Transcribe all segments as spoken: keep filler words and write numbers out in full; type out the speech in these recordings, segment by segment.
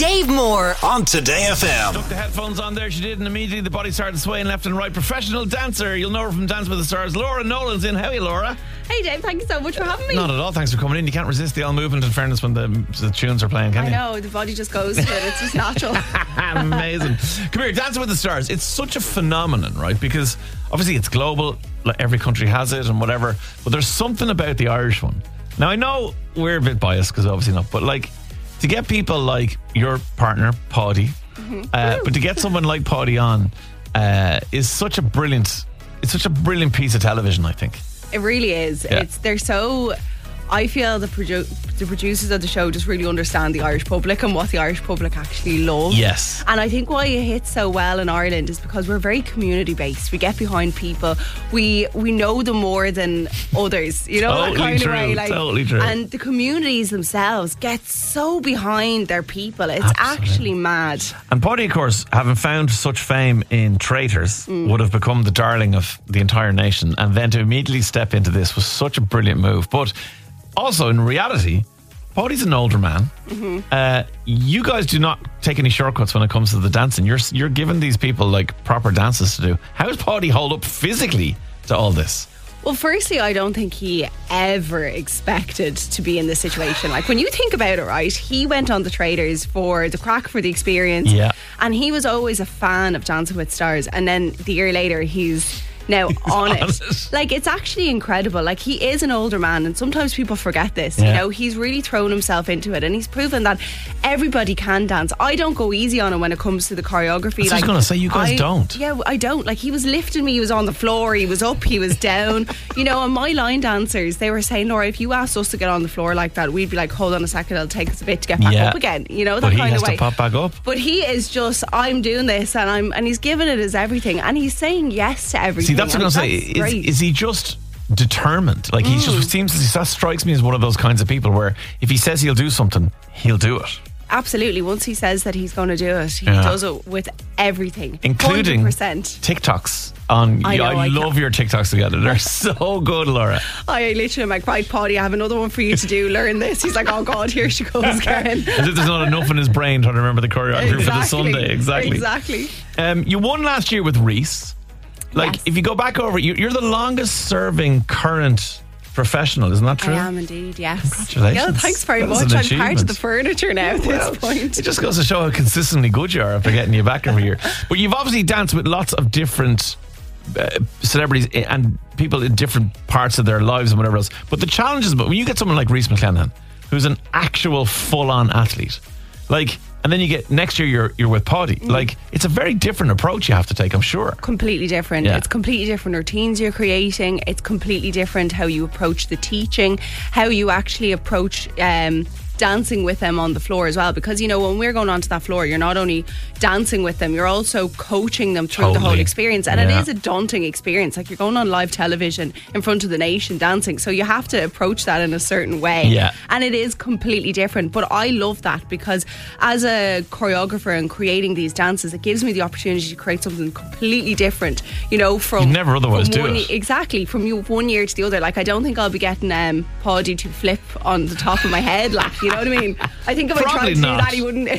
Dave Moore on Today F M. Took the headphones on there, she did, and immediately the body started swaying left and right. Professional dancer, you'll know her from Dance with the Stars. Laura Nolan's in. How are you, Laura? Hey Dave, thank you so much for having me. Not at all, thanks for coming in. You can't resist the all movement, in fairness, when the, the tunes are playing, can I you? know, the body just goes to it, it's just natural. Amazing. Come here, Dancing with the Stars. It's such a phenomenon, right? Because obviously it's global, like every country has it and whatever, but there's something about the Irish one. Now I know we're a bit biased because obviously not, but like to get people like your partner, Paddy, mm-hmm. uh, but to get someone like Paddy on uh, is such a brilliant, it's such a brilliant piece of television, I think. It really is. Yeah. It's they're so. I feel the produ- the producers of the show just really understand the Irish public and what the Irish public actually love. Yes. And I think why it hits so well in Ireland is because we're very community based. We get behind people. We we know them more than others. You know, totally that kind true, of way. Like, totally true. And the communities themselves get so behind their people. It's Absolutely. actually mad. And Paddy, of course, having found such fame in Traitors, mm. would have become the darling of the entire nation. And then to immediately step into this was such a brilliant move. But also, in reality, Paddy's an older man. Mm-hmm. Uh, you guys do not take any shortcuts when it comes to the dancing. You're you're giving these people like proper dances to do. How does Paddy hold up physically to all this? Well, firstly, I don't think he ever expected to be in this situation. Like, when you think about it, right, he went on the Traitors for the crack, for the experience. Yeah. And he was always a fan of Dancing with Stars. And then the year later, he's now He's on, on it. it. Like, it's actually incredible. Like, he is an older man, and sometimes people forget this. Yeah. You know, he's really thrown himself into it, and he's proven that everybody can dance. I don't go easy on him when it comes to the choreography. That's what I was going to say, you guys I, don't. Yeah, I don't. Like, he was lifting me, he was on the floor, he was up, he was down. You know, and my line dancers, they were saying, Laura, if you asked us to get on the floor like that, we'd be like, hold on a second, it'll take us a bit to get back Yeah. up again. You know, that But he kind has of way. to pop back up. But he is just, I'm doing this, and I'm, and he's giving it his everything, and he's saying yes to everything. See, that's what I'm and going to say. that's Is, great. is he just determined? Like, he Mm. just seems, that strikes me as one of those kinds of people where if he says he'll do something, he'll do it. Absolutely. Once he says that he's going to do it, he Yeah. does it with everything. Including one hundred percent. TikToks. On, I I, know, I I love your TikToks together. They're so good, Laura. I literally am like, right, Paddy, I have another one for you to do. Learn this. He's like, oh God, here she goes again. As if there's not enough in his brain trying to remember the choreography for the Sunday. Exactly. Exactly. Um, you won last year with Reese. Like, Yes. if you go back over, you, you're the longest serving current professional, isn't that true? I am indeed, yes. Congratulations. Yeah, thanks very That is much. an I'm part of achievement. the furniture now at Well, this point. It just goes to show how consistently good you are after getting you back every year. But you've obviously danced with lots of different uh, celebrities and people in different parts of their lives and whatever else. But the challenge is, but when you get someone like Reese McClanahan, who's an actual full-on athlete, like, and then you get next year you're you're with Paddy. Mm. Like, it's a very different approach you have to take, I'm sure. Completely different. Yeah. It's completely different routines you're creating. It's completely different how you approach the teaching, how you actually approach um, dancing with them on the floor as well. Because, you know, when we're going onto that floor, you're not only dancing with them, you're also coaching them through Totally. the whole experience. And Yeah. it is a daunting experience. Like, you're going on live television in front of the nation dancing. So you have to approach that in a certain way. Yeah. And it is completely different. But I love that because as a choreographer and creating these dances, it gives me the opportunity to create something completely different, you know, from... You'd never otherwise from do one, it. Exactly, from you one year to the other. Like, I don't think I'll be getting um, Paddy to flip on the top of my head, like, you know what I mean? I think if I Probably tried to not. do that, he wouldn't...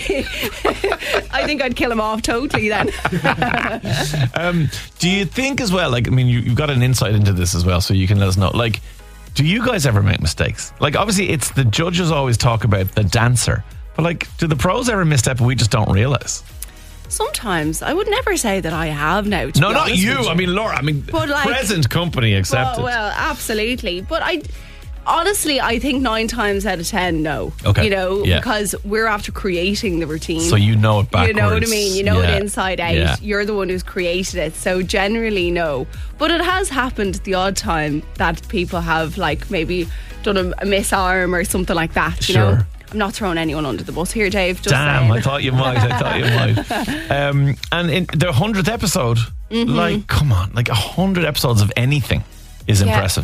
I think I'd kill him off totally then. Um, do you think as well, like, I mean, you, you've got an insight into this as well, so you can let us know. Like, do you guys ever make mistakes? Like, obviously, it's the judges always talk about the dancer, but like, do the pros ever misstep and we just don't realise? Sometimes. I would never say that I have now, to No, be not honest you. with I mean, Laura, I mean, But, like- present company accepted. Well, well, absolutely. But I, honestly, I think nine times out of ten, no. Okay. You know, Yeah. because we're after creating the routine. So you know it backwards. You know what I mean? You know Yeah. it inside out. Yeah. You're the one who's created it. So generally, no. But it has happened the odd time that people have, like, maybe done a, a misarm or something like that. You Sure. know? I'm not throwing anyone under the bus here, Dave. Just Damn, saying. I thought you might. I thought you might. Um, and in the hundredth episode, Mm-hmm. like, come on, like a hundred episodes of anything is Yeah. impressive.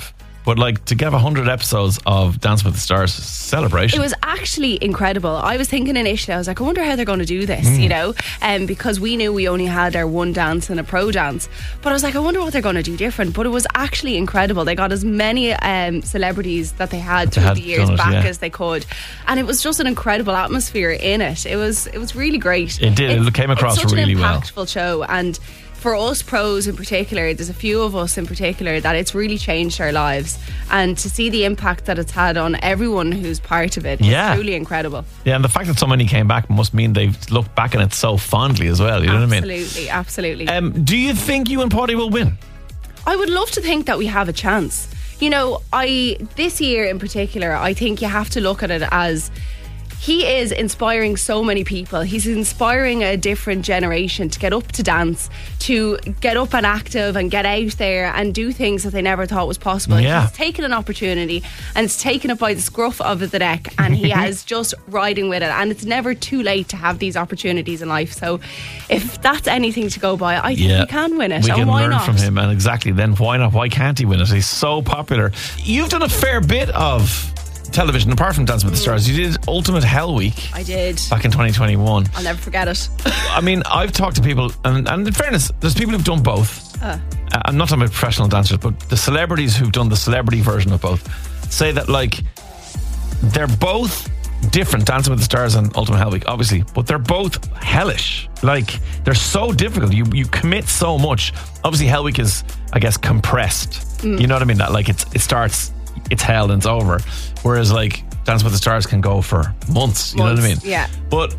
but like to get one hundred episodes of Dancing with the Stars, celebration. It was actually incredible. I was thinking initially, I was like, I wonder how they're going to do this, mm. you know, um, because we knew we only had our one dance and a pro dance. But I was like, I wonder what they're going to do different. But it was actually incredible. They got as many um, celebrities that they had through the years back it, yeah. as they could, and it was just an incredible atmosphere in it. It was it was really great. It did. It's, it came across it's such really an well. Impactful show, and for us pros in particular, there's a few of us in particular that it's really changed our lives, and to see the impact that it's had on everyone who's part of it, yeah. is truly incredible. Yeah, and the fact that so many came back must mean they've looked back on it so fondly as well. You know absolutely, what I mean? Absolutely, absolutely. Um, do you think you and Paddy will win? I would love to think that we have a chance. You know, I this year in particular, I think you have to look at it as he is inspiring so many people. He's inspiring a different generation to get up to dance, to get up and active and get out there and do things that they never thought was possible. Yeah. He's taken an opportunity and it's taken it by the scruff of the neck, and he has just riding with it. And it's never too late to have these opportunities in life. So if that's anything to go by, I think yeah. we can win it. We and can why learn not? from him, and exactly then why not? Why can't he win it? He's so popular. You've done a fair bit of television apart from Dancing with the Stars. You did Ultimate Hell Week. I did. Back in twenty twenty-one. I'll never forget it. I mean, I've talked to people, and, and in fairness, there's people who've done both. Uh. I'm not talking about professional dancers, but the celebrities who've done the celebrity version of both say that, like, they're both different, Dancing with the Stars and Ultimate Hell Week, obviously, but they're both hellish. Like, they're so difficult. You you commit so much. Obviously, Hell Week is, I guess, compressed. Mm. You know what I mean? That like it's it starts, it's hell and it's over. Whereas like Dancing with the Stars can go for months. You months, know what I mean? Yeah. But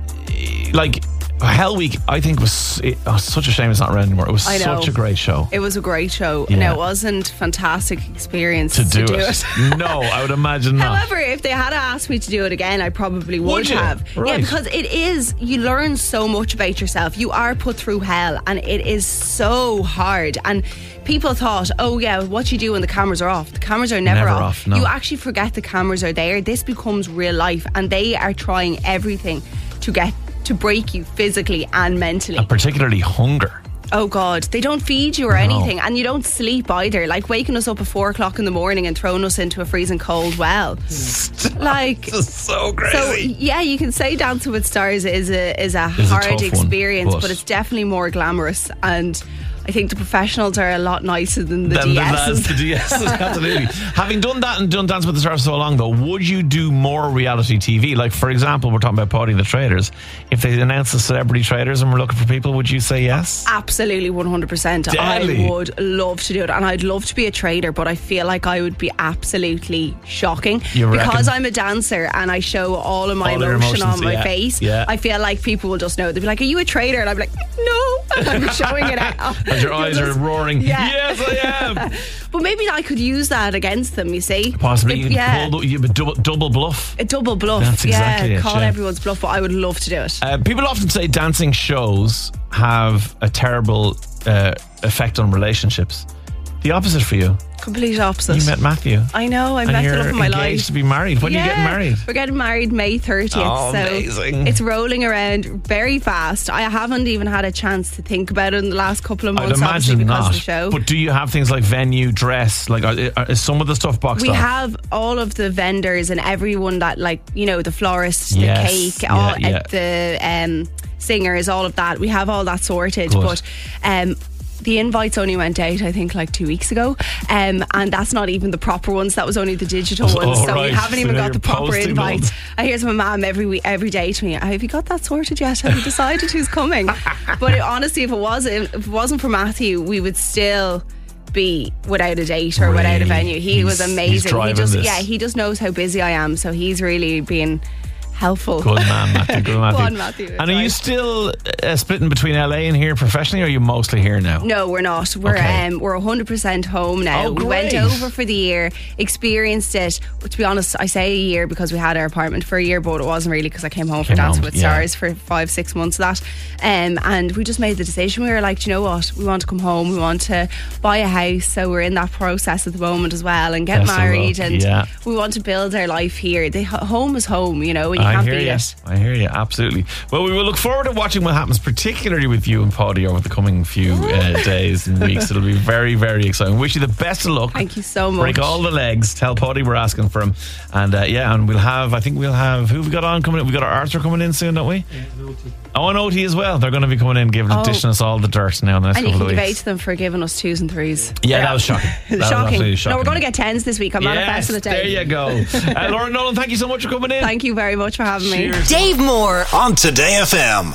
like Hell Week, I think was it, oh, such a shame it's not around anymore. It was such a great show. It was a great show. Yeah. Now, it wasn't a fantastic experience to, to do, do it. it. No, I would imagine not. However, if they had asked me to do it again, I probably would, would you? have. Right. Yeah, because it is, you learn so much about yourself. You are put through hell, and it is so hard. And people thought, oh yeah, what you do when the cameras are off. The cameras are never, never off. off no. You actually forget the cameras are there. This becomes real life, and they are trying everything to get to break you physically and mentally. And particularly hunger. Oh God, they don't feed you or no. anything, and you don't sleep either. Like waking us up at four o'clock in the morning and throwing us into a freezing cold well. Stop. Like, this is so crazy. So yeah, you can say Dancing with Stars is a is a it's hard a experience, one, but, but it's definitely more glamorous, and I think the professionals are a lot nicer than the than D Ss. The, the D Ss, absolutely. Having done that and done Dance with the Stars for so long, though, would you do more reality T V? Like, for example, we're talking about Paddy and the Traders. If they announce the Celebrity Traders and we're looking for people, would you say yes? Absolutely, one hundred percent. Deadly. I would love to do it, and I'd love to be a trader, but I feel like I would be absolutely shocking. You reckon? Because I'm a dancer and I show all of my all emotion on my yeah. face. Yeah. I feel like people will just know. They'll be like, are you a trader? And I'd be like, no. And I'm showing it out. As your eyes just, are roaring, yeah. yes I am. But maybe I could use that against them, you see. Possibly. If, you yeah. pull the, you have a double, double bluff. A double bluff. That's exactly yeah, it, call yeah. everyone's bluff, but I would love to do it. Uh, people often say dancing shows have a terrible uh, effect on relationships. The opposite for you. Complete opposite. You met Matthew. I know, I and met you're the love of my engaged life. to be married. When yeah, are you getting married? We're getting married May thirtieth. Oh, so amazing. It's rolling around very fast. I haven't even had a chance to think about it in the last couple of months. I'd obviously imagine because not. of the show. But do you have things like venue, dress? Like, are, are, is some of the stuff boxed we off? have all of the vendors and everyone that, like, you know, the florist, the yes. cake, yeah, all yeah. uh, the um, singers, all of that. We have all that sorted. Good. But um the invites only went out, I think, like two weeks ago, um, and that's not even the proper ones. That was only the digital Oh, ones, so right. we haven't So even now got you're the proper posting invites. them. I hear from my mum every week, every day to me, have you got that sorted yet? Have you decided who's coming? But it, honestly, if it was if it wasn't for Matthew, we would still be without a date or Really? without a venue. He He's- was he's amazing. He driving just this. yeah, he just knows how busy I am, so he's really been helpful. Good man, Matthew. Good Matthew. Go on, Matthew. And are Right. you still uh, splitting between L A and here professionally, or are you mostly here now? No, we're not. We're Okay. um, we're one hundred percent home now. Oh, we went great. over for the year, experienced it. To be honest, I say a year because we had our apartment for a year, but it wasn't really because I came home Came for Dancing home, with yeah. Stars for five, six months of that. Um, and we just made the decision. We were like, "Do you know what? We want to come home. We want to buy a house. So we're in that process at the moment as well, and get Best of married. luck, And yeah. we want to build our life here. The h- home is home, you know. And you I can't hear beat you. it. I hear you. Absolutely. Well, we will look forward to watching what happens, particularly with you and Paddy over the coming few uh, days and weeks. It'll be very, very exciting. Wish you the best of luck. Thank you so much. Break all the legs. Tell Paddy we're asking for him. And uh, yeah, and we'll have, I think we'll have, who have we got on coming in? We got our Arthur coming in soon, don't we? Yeah, O T. Oh, and O T as well. They're going to be coming in, giving, oh. dishing us all the dirt now in the next and you couple can of give weeks. eight to them for giving us twos and threes. Yeah, yeah. that was shocking. That shocking. was absolutely shocking. No, we're going to get tens this week. I'm yes, manifesting it, Dave. there you go. uh, Lauren Nolan, thank you so much for coming in. Thank you very much for having Cheers. me. Dave Moore on Today F M.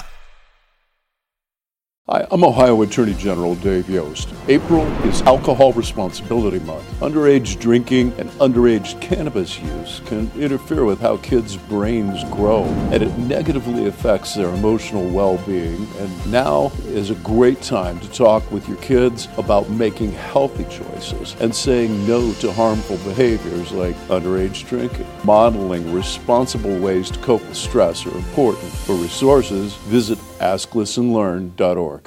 Hi, I'm Ohio Attorney General Dave Yost. April is Alcohol Responsibility Month. Underage drinking and underage cannabis use can interfere with how kids' brains grow, and it negatively affects their emotional well-being. And now is a great time to talk with your kids about making healthy choices and saying no to harmful behaviors like underage drinking. Modeling responsible ways to cope with stress are important. For resources, visit ask listen learn dot org.